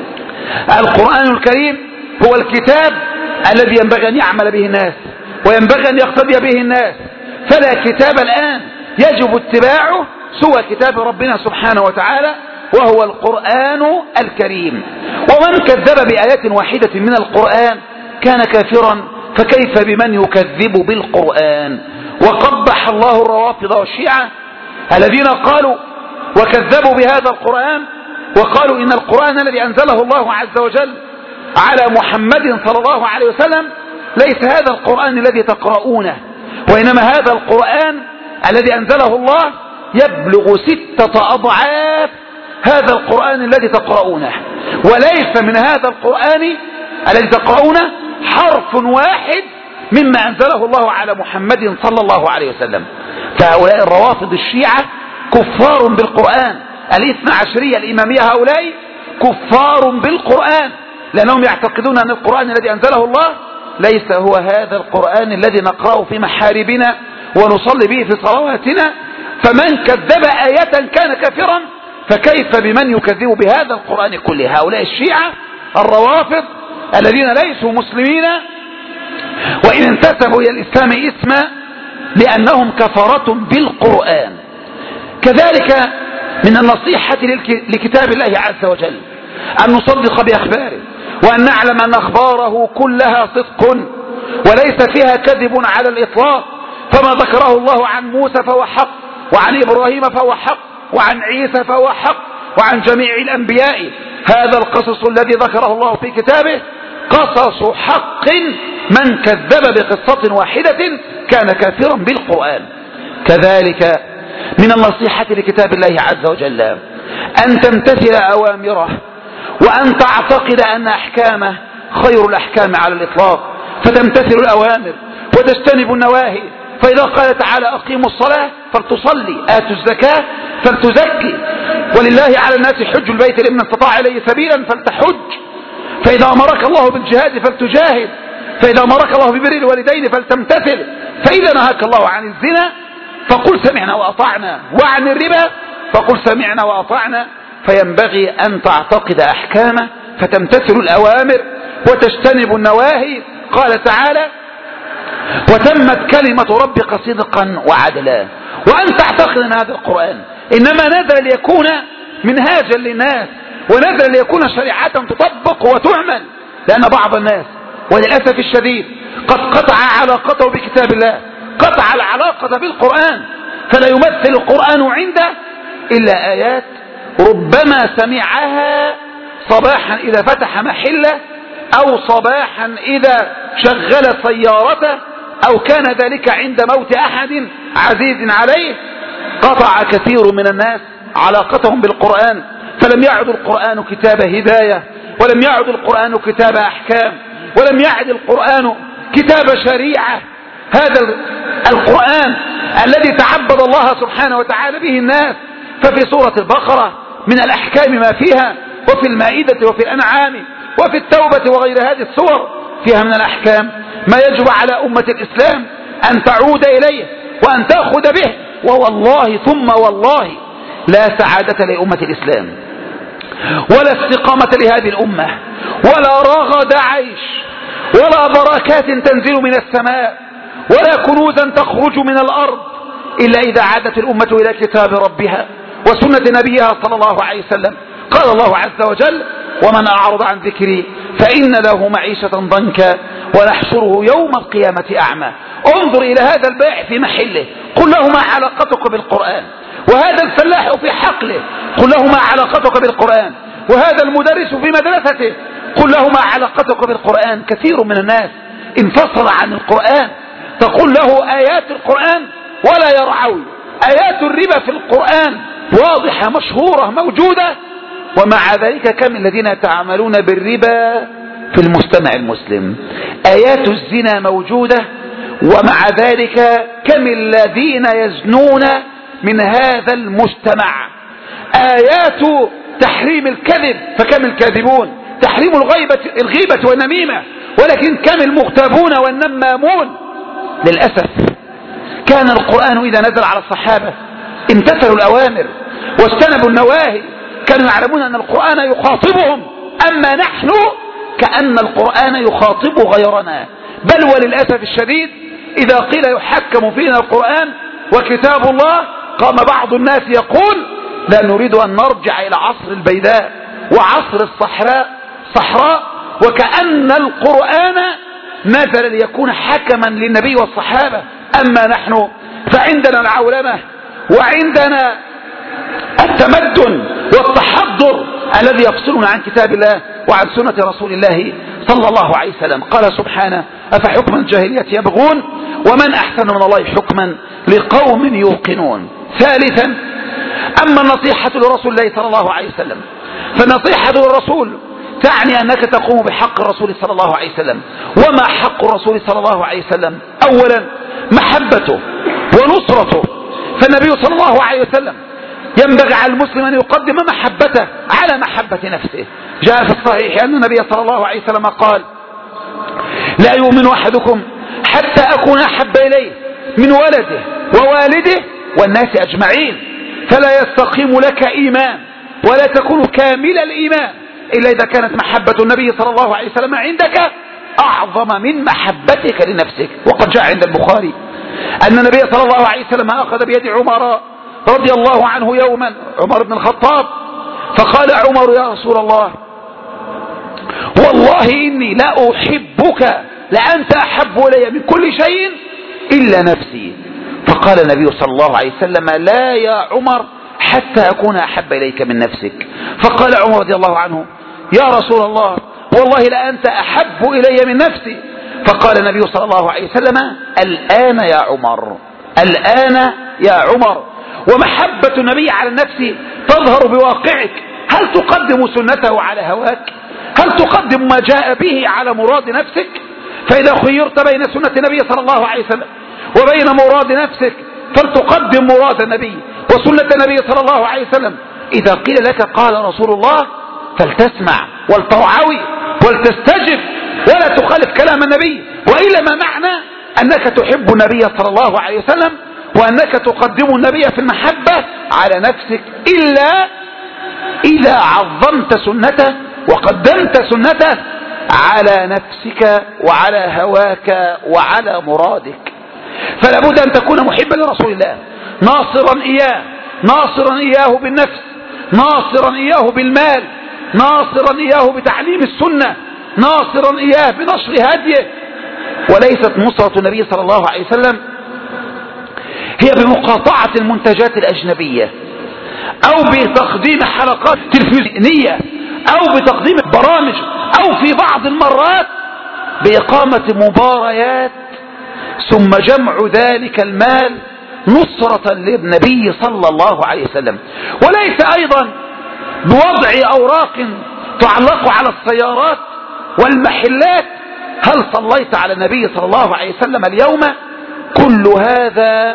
القرآن الكريم هو الكتاب الذي ينبغي أن يعمل به الناس وينبغي أن يقتدي به الناس، فلا كتاب الآن يجب اتباعه سوى كتاب ربنا سبحانه وتعالى وهو القرآن الكريم. ومن كذب بآيات واحدة من القرآن كان كافرا، فكيف بمن يكذب بالقرآن؟ وقبح الله الروافض والشيعة الذين قالوا وكذبوا بهذا القرآن وقالوا إن القرآن الذي أنزله الله عز وجل على محمد صلى الله عليه وسلم ليس هذا القرآن الذي تقرؤونه، وإنما هذا القرآن الذي أنزله الله يبلغ ستة أضعاف هذا القرآن الذي تقرؤونه، وليس من هذا القرآن الذي تقرؤونه حرف واحد مما أنزله الله على محمد صلى الله عليه وسلم. فهؤلاء الروافض الشيعة كفار بالقرآن، الاثنى عشرية الإمامية هؤلاء كفار بالقرآن، لأنهم يعتقدون أن القرآن الذي أنزله الله ليس هو هذا القرآن الذي نقرأه في محاربنا ونصلي به في صلواتنا. فمن كذب آية كان كافرا، فكيف بمن يكذب بهذا القرآن كله؟ هؤلاء الشيعة الروافض الذين ليسوا مسلمين وإن انتسبوا إلى الإسلام اسما لأنهم كفرة بالقرآن. كذلك من النصيحة لكتاب الله عز وجل أن نصدق بأخباره، وأن نعلم أن أخباره كلها صدق وليس فيها كذب على الإطلاق، فما ذكره الله عن موسى فهو حق، وعن إبراهيم فهو حق، وعن عيسى فهو حق، وعن جميع الأنبياء. هذا القصص الذي ذكره الله في كتابه قصص حق، من كذب بقصة واحدة كان كافرا بالقرآن. كذلك من النصيحة لكتاب الله عز وجل أن تمتثل أوامره، وأن تعتقد أن أحكامه خير الأحكام على الإطلاق، فتمتثل الأوامر وتجتنب النواهي. فإذا قال تعالى أقيموا الصلاة فلتصلي، آتوا الزكاة فلتزكي، ولله على الناس حج البيت لمن استطاع إليه سبيلا فلتحج. فإذا أمرك الله بالجهاد فلتجاهد، فإذا أمرك الله ببر الوالدين فلتمتثل، فإذا نهاك الله عن الزنا فقل سمعنا وأطعنا، وعن الربا فقل سمعنا وأطعنا. فينبغي أن تعتقد أحكامه فتمتثل الأوامر وتجتنب النواهي. قال تعالى وتمت كلمة ربك صدقا وعدلا. وأن تعتقد أن هذا القرآن إنما نزل ليكون منهاجا للناس، ونزل ليكون شريعة تطبق وتعمل، لأن بعض الناس وللأسف الشديد قد قطع علاقته بكتاب الله، قطع العلاقة بالقرآن، فلا يمثل القرآن عنده إلا آيات ربما سمعها صباحا إذا فتح محله، أو صباحا إذا شغل سيارته، أو كان ذلك عند موت أحد عزيز عليه. قطع كثير من الناس علاقتهم بالقرآن، فلم يعد القرآن كتاب هداية، ولم يعد القرآن كتاب أحكام، ولم يعد القرآن كتاب شريعة. هذا القرآن الذي تعبد الله سبحانه وتعالى به الناس. ففي سورة البقرة من الأحكام ما فيها، وفي المائدة وفي الأنعام وفي التوبة وغير هذه السور فيها من الأحكام ما يجب على أمة الإسلام أن تعود إليه وأن تأخذ به. ووالله ثم والله لا سعادة لأمة الإسلام ولا استقامة لهذه الأمة ولا رغد عيش ولا بركات تنزل من السماء ولا كنوزا تخرج من الأرض إلا إذا عادت الأمة إلى كتاب ربها وسنة نبيها صلى الله عليه وسلم. قال الله عز وجل: ومن أعرض عن ذكري فإن له معيشة ضنكا ونحشره يوم القيامة أعمى. انظر إلى هذا البائع في محله، قل له ما علاقتك بالقرآن، وهذا الفلاح في حقله، قل له ما علاقتك بالقرآن، وهذا المدرس في مدرسته، قل له ما علاقتك بالقرآن. كثير من الناس انفصل عن القرآن، تقول له آيات القرآن ولا يرعوي. آيات الربا في القرآن واضحة مشهورة موجودة، ومع ذلك كم الذين يتعاملون بالربا في المجتمع المسلم. آيات الزنا موجودة، ومع ذلك كم الذين يزنون من هذا المجتمع. آيات تحريم الكذب فكم الكاذبون، تحريم الغيبة الغيبة والنميمة، ولكن كم المغتابون والنمامون. للأسف كان القرآن إذا نزل على الصحابة امتثلوا الأوامر واجتنبوا النواهي، كانوا يعلمون أن القرآن يخاطبهم. أما نحن كأن القرآن يخاطب غيرنا، بل وللأسف الشديد إذا قيل يحكم فينا القرآن وكتاب الله قام بعض الناس يقول: لا نريد أن نرجع إلى عصر البيداء وعصر الصحراء صحراء وكأن القرآن نزل ليكون حكما للنبي والصحابة. أما نحن فعندنا العولمة وعندنا التمدن والتحضر الذي يفصلنا عن كتاب الله وعن سنة رسول الله صلى الله عليه وسلم. قال سبحانه: أفحكم الجاهلية يبغون ومن أحسن من الله حكما لقوم يوقنون. ثالثا، أما النصيحة لرسول الله صلى الله عليه وسلم فالنصيحة للرسول تعني أنك تقوم بحق الرسول صلى الله عليه وسلم. وما حق الرسول صلى الله عليه وسلم؟ أولا محبته ونصرته، فالنبي صلى الله عليه وسلم ينبغي على المسلم أن يقدم محبته على محبة نفسه. جاء في الصحيح أن النبي صلى الله عليه وسلم قال: لا يؤمن أحدكم حتى أكون أحب إليه من ولده ووالده والناس أجمعين، فلا يستقيم لك إيمان ولا تكون كامل الإيمان إلا إذا كانت محبة النبي صلى الله عليه وسلم عندك أعظم من محبتك لنفسك. وقد جاء عند البخاري أن النبي صلى الله عليه وسلم أخذ بيد عمر رضي الله عنه يوما، عمر بن الخطاب، فقال عمر: يا رسول الله والله إني لا أحبك لأنت أحب إلي من كل شيء إلا نفسي. فقال النبي صلى الله عليه وسلم: لا يا عمر حتى أكون أحب إليك من نفسك. فقال عمر رضي الله عنه: يا رسول الله والله لأنت أحب إلي من نفسي. فقال النبي صلى الله عليه وسلم: الآن يا عمر، الآن يا عمر. ومحبة النبي على النفس تظهر بواقعك. هل تقدم سنته على هواك؟ هل تقدم ما جاء به على مراد نفسك؟ فإذا خيرت بين سنة النبي صلى الله عليه وسلم وبين مراد نفسك فلتقدم مراد النبي وسنة النبي صلى الله عليه وسلم. إذا قيل لك قال رسول الله فلتسمع ولترعوي ولتستجب ولا تخالف كلام النبي، وإلا ما معنى أنك تحب النبي صلى الله عليه وسلم وأنك تقدم النبي في المحبة على نفسك إلا إذا عظمت سنته وقدمت سنته على نفسك وعلى هواك وعلى مرادك. فلا بد أن تكون محبا لرسول الله، ناصرا إياه، ناصرا إياه بالنفس، ناصرا إياه بالمال، ناصرا إياه بتعليم السنة، ناصرا إياه بنشر هديه. وليست نصرة النبي صلى الله عليه وسلم هي بمقاطعة المنتجات الأجنبية أو بتقديم حلقات تلفزيونية أو بتقديم برامج أو في بعض المرات بإقامة مباريات ثم جمع ذلك المال نصرة للنبي صلى الله عليه وسلم. وليس أيضا بوضع أوراق تعلق على السيارات والمحلات: هل صليت على النبي صلى الله عليه وسلم اليوم؟ كل هذا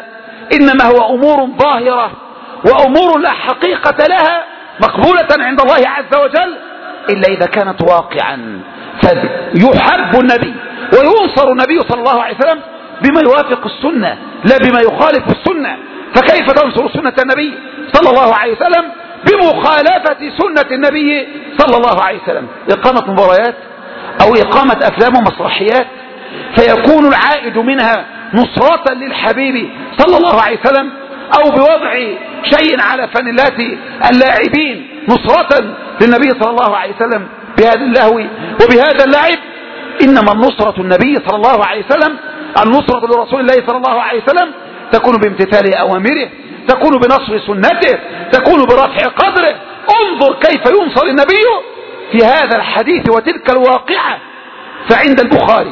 إنما هو أمور ظاهرة وأمور لا حقيقة لها مقبولة عند الله عز وجل إلا إذا كانت واقعا. فيحب النبي وينصر النبي صلى الله عليه وسلم بما يوافق السنة لا بما يخالف السنة. فكيف تنصر سنة النبي صلى الله عليه وسلم بمخالفة سنة النبي صلى الله عليه وسلم؟ إقامة مباريات أو إقامة أفلام ومسرحيات فيكون العائد منها نصرة للحبيب صلى الله عليه وسلم، أو بوضع شيء على فانلات اللاعبين نصرة للنبي صلى الله عليه وسلم بهذا اللهو وبهذا اللعب. إنما النصرة النبي صلى الله عليه وسلم، النصرة لرسول الله صلى الله عليه وسلم تكون بامتثال أوامره، تكون بنصر سنته، تكون برفع قدره. انظر كيف ينصر النبي في هذا الحديث وتلك الواقعة. فعند البخاري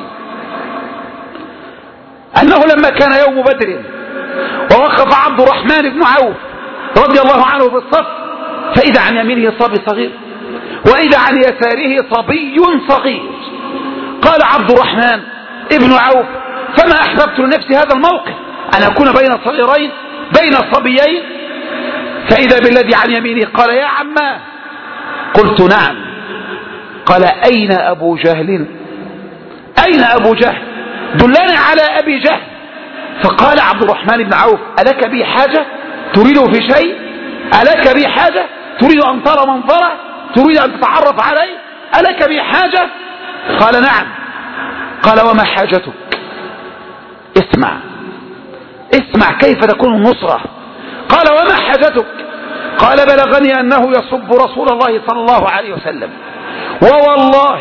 أنه لما كان يوم بدر ووقف عبد الرحمن بن عوف رضي الله عنه في الصف، فإذا عن يمينه صبي صغير وإذا عن يساره صبي صغير. قال عبد الرحمن ابن عوف: فما أحببت لنفسي هذا الموقف أن أكون بين صغيرين بين الصبيين. فإذا بالذي عن يمينه قال: يا عماه. قلت: نعم. قال: أين أبو جهل؟ أين أبو جهل؟ دلني على أبي جهل. فقال عبد الرحمن بن عوف: ألك بي حاجة؟ تريد في شيء؟ ألك بي حاجة؟ تريد أن ترى منظره؟ تريد أن تتعرف عليه؟ ألك بي حاجة؟ قال: نعم. قال: وما حاجتك؟ اسمع اسمع كيف تكون النصرة. قال: وما حاجتك؟ قال: بلغني أنه يسب رسول الله صلى الله عليه وسلم، ووالله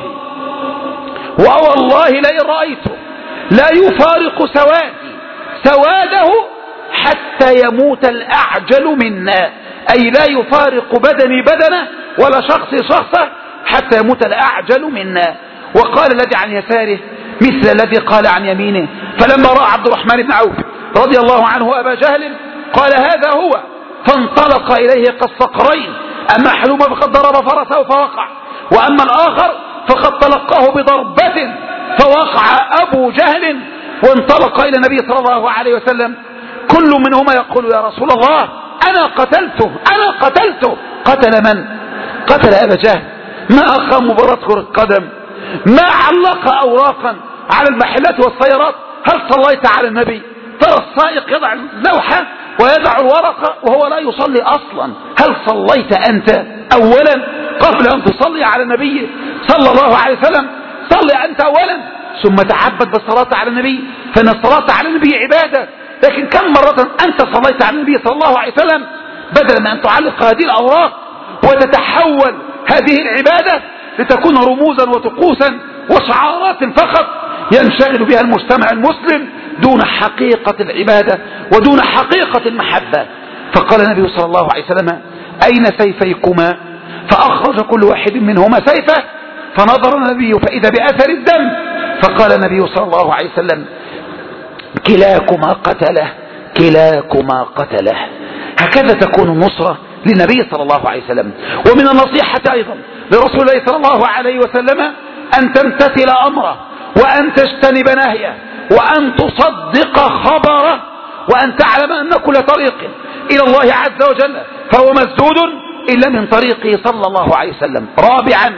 ووالله لئن رأيته لا يفارق سوادي سواده حتى يموت الأعجل منا، أي لا يفارق بدني بدنه ولا شخصي شخصه حتى يموت الأعجل منا. وقال الذي عن يساره مثل الذي قال عن يمينه. فلما رأى عبد الرحمن بن عوف رضي الله عنه أبا جهل قال: هذا هو. فانطلق إليه كالصقرين، أما حلوم فقد ضرب فرسه فوقع، وأما الآخر فقد تلقاه بضربة فوقع أبو جهل. وانطلق إلى النبي صلى الله عليه وسلم كل منهما يقول: يا رسول الله أنا قتلته أنا قتلته. قتل من؟ قتل أبا جهل. ما أقام مباراة كرة قدم، ما علق أوراقا على المحلات والسيارات. هل صليت على النبي؟ ترى السائق يضع اللوحة ويضع الورقة وهو لا يصلي أصلا. هل صليت أنت أولا قبل أن تصلي على النبي صلى الله عليه وسلم؟ صلي أنت أولا ثم تعبد بالصلاة على النبي، فإن الصلاة على النبي عبادة. لكن كم مرة أنت صليت على النبي صلى الله عليه وسلم بدلا من أن تعلق هذه الأوراق وتتحول هذه العبادة لتكون رموزا وطقوسا وشعارات فقط ينشغل بها المجتمع المسلم دون حقيقة العبادة ودون حقيقة المحبة. فقال النبي صلى الله عليه وسلم: أين سيفيكما؟ فأخرج كل واحد منهما سيفه، فنظر النبي فإذا بأثر الدم، فقال النبي صلى الله عليه وسلم: كلاكما قتله كلاكما قتله. هكذا تكون النصرة للنبي صلى الله عليه وسلم. ومن النصيحة أيضا لرسول الله صلى الله عليه وسلم أن تمتثل أمره وأن تجتنب نهيه وأن تصدق خبره وأن تعلم أن كل طريق إلى الله عز وجل فهو مسدود إلا من طريقه صلى الله عليه وسلم. رابعا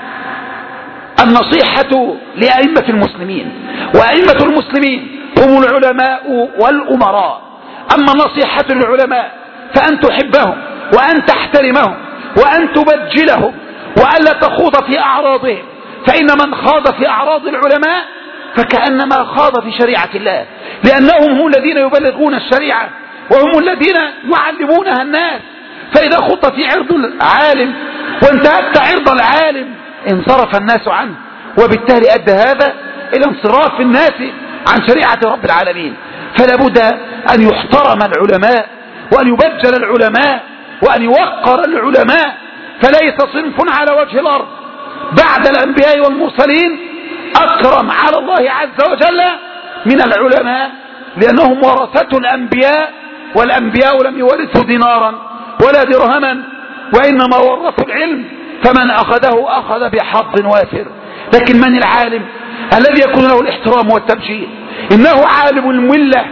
النصيحة لأئمة المسلمين، وأئمة المسلمين هم العلماء والأمراء. أما النصيحة للعلماء فأن تحبهم وأن تحترمهم وأن تبجلهم وألا تخوض في أعراضهم، فإن من خاض في أعراض العلماء فكأنما خاض في شريعة الله، لأنهم هم الذين يبلغون الشريعة وهم الذين يعلمونها الناس. فإذا خضت في عرض العالم وانتهكت عرض العالم انصرف الناس عنه، وبالتالي أدى هذا إلى انصراف الناس عن شريعة رب العالمين. فلا بد أن يحترم العلماء وأن يبجل العلماء وأن يوقر العلماء. فليس صنف على وجه الأرض بعد الأنبياء والمرسلين أكرم على الله عز وجل من العلماء، لأنهم ورثة الأنبياء، والأنبياء لم يورثوا دينارا ولا درهما وإنما ورثوا العلم، فمن أخذه أخذ بحظ وافر. لكن من العالم الذي يكون له الاحترام والتبجيل؟ إنه عالم الملة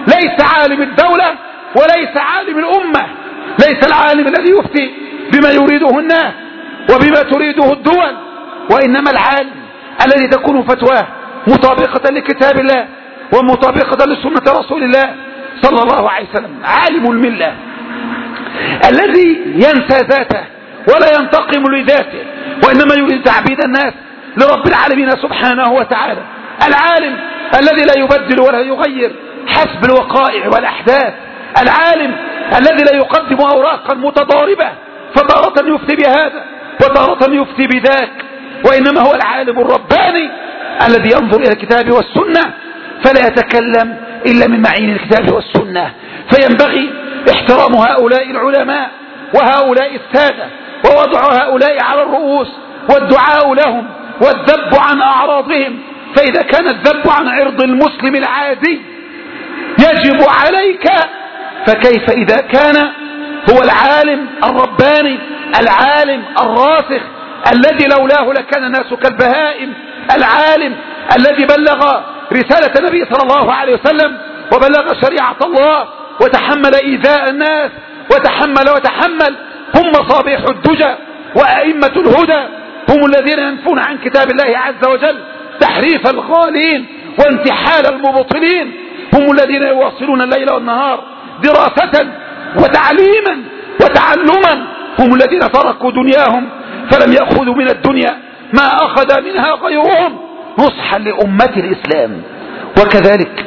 ليس عالم الدولة وليس عالم الأمة، ليس العالم الذي يفتي بما يريده الناس وبما تريده الدول، وإنما العالم الذي تكون فتواه مطابقة لكتاب الله ومطابقة لسنة رسول الله صلى الله عليه وسلم. عالم الملة الذي ينسى ذاته ولا ينتقم لذاته، وإنما يريد تعبيد الناس لرب العالمين سبحانه وتعالى. العالم الذي لا يبدل ولا يغير حسب الوقائع والأحداث، العالم الذي لا يقدم أوراقا متضاربة فتارة يفتي بهذا وتارة يفتي بذاك، وإنما هو العالم الرباني الذي ينظر إلى الكتاب والسنة فلا يتكلم إلا من معين الكتاب والسنة. فينبغي احترام هؤلاء العلماء وهؤلاء السادة ووضع هؤلاء على الرؤوس والدعاء لهم والذب عن أعراضهم. فإذا كان الذب عن عرض المسلم العادي يجب عليك، فكيف إذا كان هو العالم الرباني العالم الراسخ الذي لولاه لكان الناس كالبهائم، العالم الذي بلغ رسالة النبي صلى الله عليه وسلم وبلغ شريعة الله وتحمل إيذاء الناس وتحمل وتحمل. هم مصابيح الدجى وأئمة الهدى، هم الذين ينفون عن كتاب الله عز وجل تحريف الغالين وانتحال المبطلين، هم الذين يواصلون الليل والنهار دراسة وتعليما وتعلما، هم الذين تركوا دنياهم فلم يأخذوا من الدنيا ما أخذ منها غيرهم نصحا لأمة الإسلام. وكذلك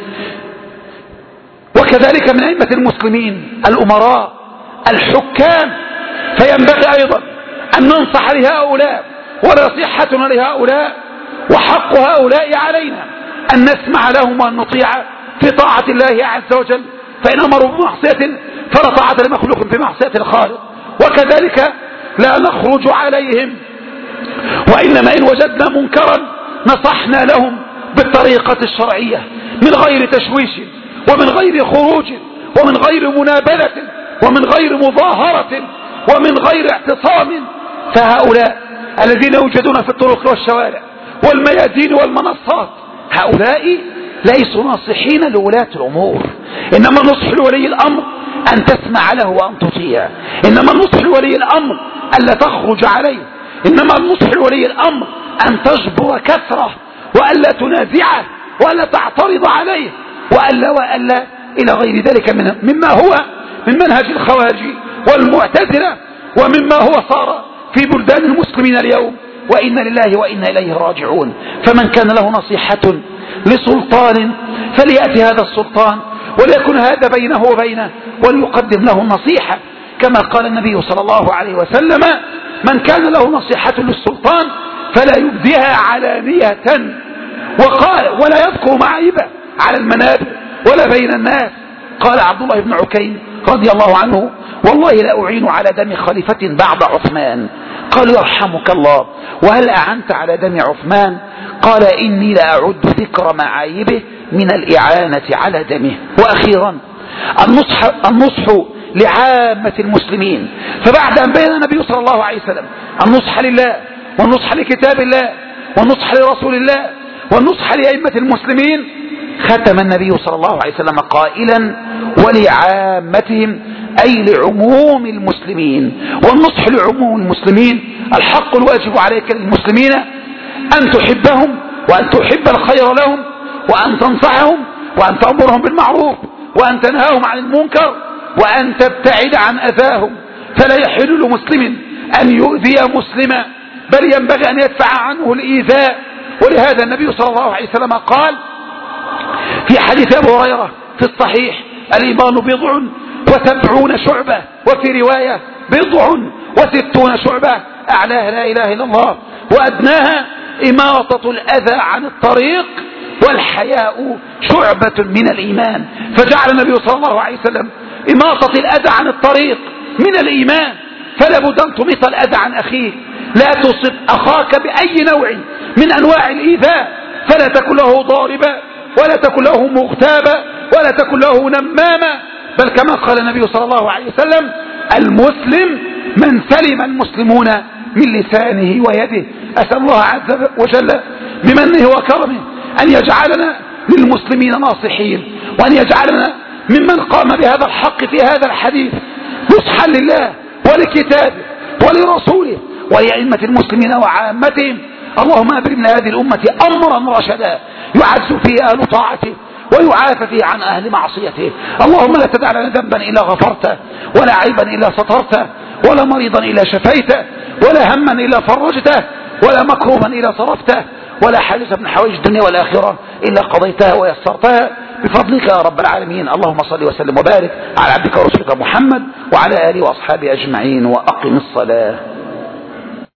وكذلك من أئمة المسلمين الأمراء الحكام، فينبغي أيضا أن ننصح لهؤلاء ونصيحتنا لهؤلاء، وحق هؤلاء علينا أن نسمع لهم وأن نطيع في طاعة الله عز وجل، فإن أمروا بمعصية فلا طاعة لمخلوق في معصية الخالق. وكذلك لا نخرج عليهم، وإنما إن وجدنا منكرا نصحنا لهم بالطريقة الشرعية من غير تشويش ومن غير خروج ومن غير منابذة ومن غير مظاهرة ومن غير اعتصام. فهؤلاء الذين يوجدون في الطرق والشوارع والميادين والمنصات هؤلاء ليسوا ناصحين لولاة الأمور، إنما النصح لولي الأمر أن تسمع له وأن تطيع، إنما النصح لولي الأمر ألا تخرج عليه، إنما النصح لولي الأمر أن تجبر كسره وألا تنازعه وألا تعترض عليه وألا وألا إلى غير ذلك من مما هو من منهج الخوارج والمعتزلة ومما هو صار في بلدان المسلمين اليوم، وإنا لله وإنا إليه راجعون. فمن كان له نصيحة لسلطان فليأتي هذا السلطان وليكن هذا بينه وبينه وليقدم له النصيحة، كما قال النبي صلى الله عليه وسلم: من كان له نصيحة للسلطان فلا يبديها علانية، وقال ولا يذكر معيبة على المنابر ولا بين الناس. قال عبد الله بن عكيم رضي الله عنه: والله لا أعين على دم خليفة بعد عثمان. قال: يرحمك الله، وهل أعنت على دم عثمان؟ قال: إني لا أعد ذكر معايبه من الإعانة على دمه. وأخيرا النصح, النصح لعامة المسلمين. فبعد أن بين النبي صلى الله عليه وسلم النصح لله والنصح لكتاب الله والنصح لرسول الله والنصح لأئمة المسلمين، ختم النبي صلى الله عليه وسلم قائلا: ولعامتهم، أي لعموم المسلمين. والنصح لعموم المسلمين الحق الواجب عليك للمسلمين أن تحبهم وأن تحب الخير لهم وأن تنصحهم وأن تأمرهم بالمعروف وأن تنهاهم عن المنكر وأن تبتعد عن أذاهم. فلا يحل لمسلم أن يؤذي مسلما، بل ينبغي أن يدفع عنه الإيذاء. ولهذا النبي صلى الله عليه وسلم قال في حديث أبي هريرة في الصحيح: الإيمان بضع وسبعون شعبة، وفي رواية بضع وستون شعبة، أعلاها لا إله إلا الله وأدناها إماطة الأذى عن الطريق، والحياء شعبة من الإيمان. فجعل النبي صلى الله عليه وسلم إماطة الأذى عن الطريق من الإيمان، فلا بد أن تميط الأذى عن أخيك، لا تصب أخاك بأي نوع من أنواع الإيذاء، فلا تكن له ضاربا ولا تكن له مغتابا ولا تكن له نماما، بل كما قال النبي صلى الله عليه وسلم: المسلم من سلم المسلمون من لسانه ويده. أسأل الله عز وجل بمنه وكرمه أن يجعلنا للمسلمين ناصحين، وأن يجعلنا ممن قام بهذا الحق في هذا الحديث نصحا لله ولكتابه ولرسوله ولأئمة المسلمين وعامتهم. اللهم أبرم لهذه الأمة أمرا رشدا يعز فيه أهل طاعته ويعافى فيه عن أهل معصيته. اللهم لا تدع لنا ذنبا إلا غفرته، ولا عيبا إلا سترته، ولا مريضا إلا شفيته، ولا هما إلا فرجته، ولا مكروبا إلا صرفته، ولا حاجة من حوائج الدنيا والآخرة إلا قضيتها ويسرتها بفضلك يا رب العالمين. اللهم صل وسلم وبارك على عبدك ورسولك محمد وعلى آله وأصحابه أجمعين، وأقم الصلاة.